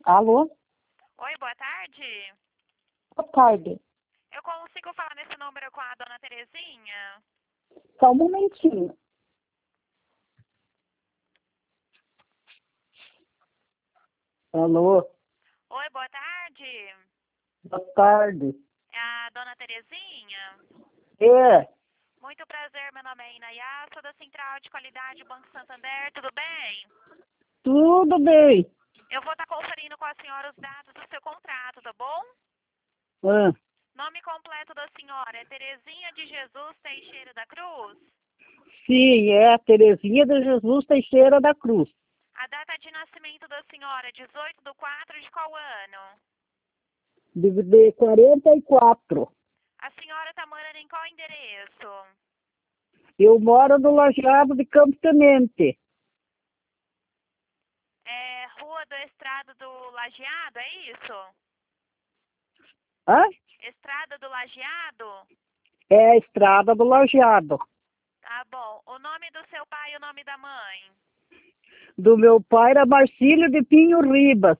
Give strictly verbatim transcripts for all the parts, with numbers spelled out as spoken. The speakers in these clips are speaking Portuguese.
Alô? Oi, boa tarde. Boa tarde. Eu consigo falar nesse número com a dona Terezinha? Só um momentinho. Alô? Oi, boa tarde. Boa tarde. É a dona Terezinha? É, Muito prazer, meu nome é Inayá, sou da Central de Qualidade Banco Santander, tudo bem? tudo bem. Eu vou estar conferindo com a senhora os dados do seu contrato, tá bom? Ah, Nome completo da senhora é Terezinha de Jesus Teixeira da Cruz? sim, é a Terezinha de Jesus Teixeira da Cruz. A data de nascimento da senhora é dezoito de quatro de qual ano? De, de quarenta e quatro. A senhora está morando em qual endereço? Eu moro no Lajeado de Campo Tenente. É Rua do Estrado do Lajeado, é isso? Hã? Estrada do Lajeado? É a estrada do Lajeado. Tá bom. O nome do seu pai e o nome da mãe? Do meu pai era Marcílio de Pinho Ribas.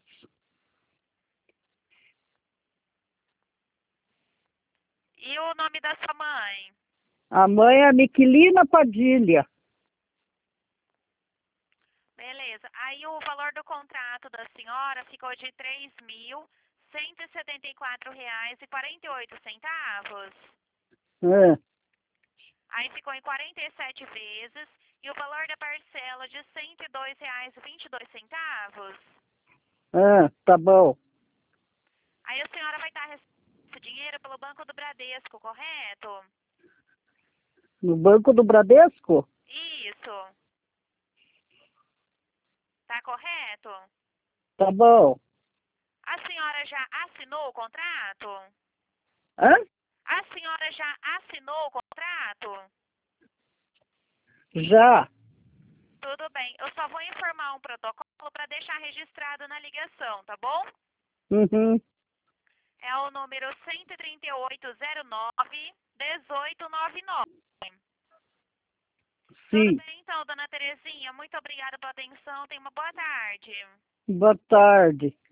E o nome da sua mãe? A mãe é Miquelina Padilha. Beleza. Aí o valor do contrato da senhora ficou de três mil cento e setenta e quatro reais e quarenta e oito centavos. É, Aí ficou em quarenta e sete vezes e o valor da parcela de cento e dois reais e vinte e dois centavos. é, tá bom. Aí a senhora vai estar recebendo esse dinheiro pelo Banco do Bradesco, correto? No Banco do Bradesco? Isso. Tá correto? Tá bom. A senhora já assinou o contrato? Hã? A senhora já assinou o contrato? Já. Tudo bem. Eu só vou informar um protocolo para deixar registrado na ligação, tá bom? Uhum. É o número cento e trinta e oito zero nove dezoito noventa e nove. Tudo Sim. bem, então, dona Terezinha? Muito obrigada pela atenção. Tenha uma boa tarde. Boa tarde.